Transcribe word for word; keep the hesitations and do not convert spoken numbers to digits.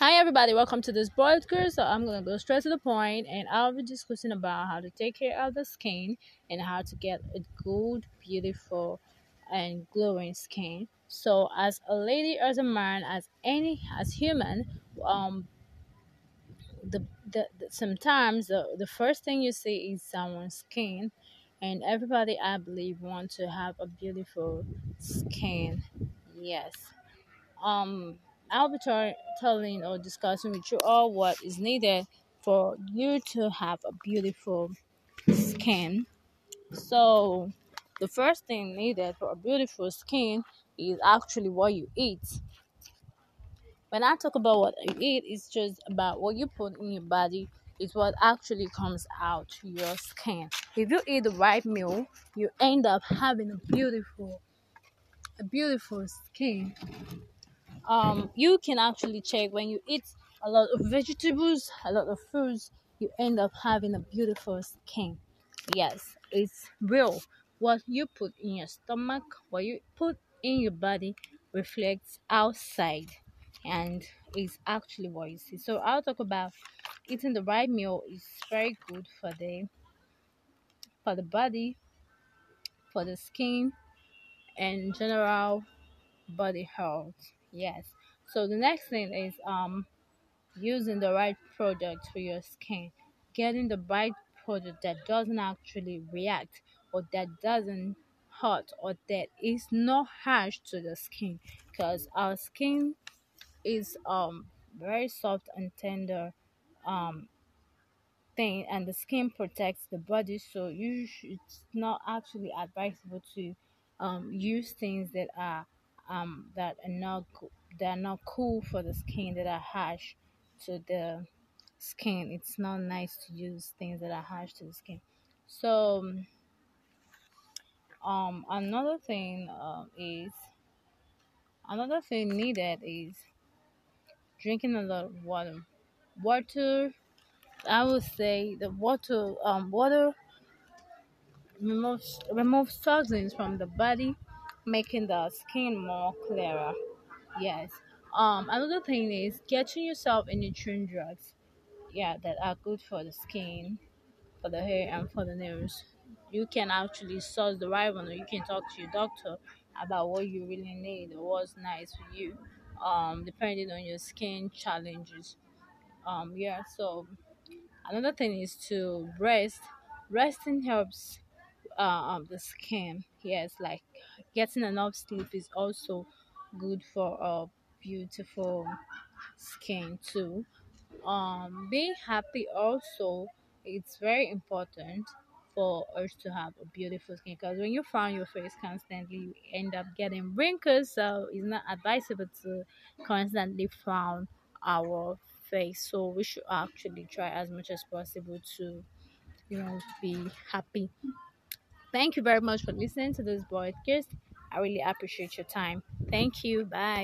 Hi everybody, welcome to this podcast. So I'm gonna go straight to the point, and I'll be discussing about how to take care of the skin and how to get a good, beautiful, and glowing skin. So as a lady, as a man, as any as human, um, the, the, the sometimes the, the first thing you see is someone's skin, and everybody I believe want to have a beautiful skin. Yes. um I'll be tar- telling or discussing with you all what is needed for you to have a beautiful skin. So, the first thing needed for a beautiful skin is actually what you eat. When I talk about what you eat, it's just about what you put in your body. Is what actually comes out to your skin. If you eat the right meal, you end up having a beautiful, a beautiful skin. Um you can actually check when you eat a lot of vegetables, a lot of fruits, you end up having a beautiful skin. Yes, it's real. What you put in your stomach, what you put in your body reflects outside, and is actually what you see. So I'll talk about eating the right meal is very good for the for the body, for the skin, and general body health. Yes. So the next thing is um using the right product for your skin, getting the right product that doesn't actually react, or that doesn't hurt, or that is not harsh to the skin, because our skin is um very soft and tender um thing, and the skin protects the body. So you sh- it's not actually advisable to um use things that are um that are not co- that are not cool for the skin, that are harsh to the skin. It's not nice to use things that are harsh to the skin. So um another thing um is another thing needed is drinking a lot of water. Water, I would say the water um water removes removes toxins from the body, making the skin more clearer. Yes. Um another thing is getting yourself a nutrient drugs, yeah, that are good for the skin, for the hair, and for the nails. You can actually source the right one, or you can talk to your doctor about what you really need or what's nice for you, um, depending on your skin challenges. Um, yeah. So another thing is to rest. Resting helps uh, um, the skin. Yes, like getting enough sleep is also good for a beautiful skin too. Um being happy also, it's very important for us to have a beautiful skin, because when you frown your face constantly, you end up getting wrinkles. So it's not advisable to constantly frown our face. So we should actually try as much as possible to, you know, be happy. Thank you very much for listening to this podcast. I really appreciate your time. Thank you. Bye.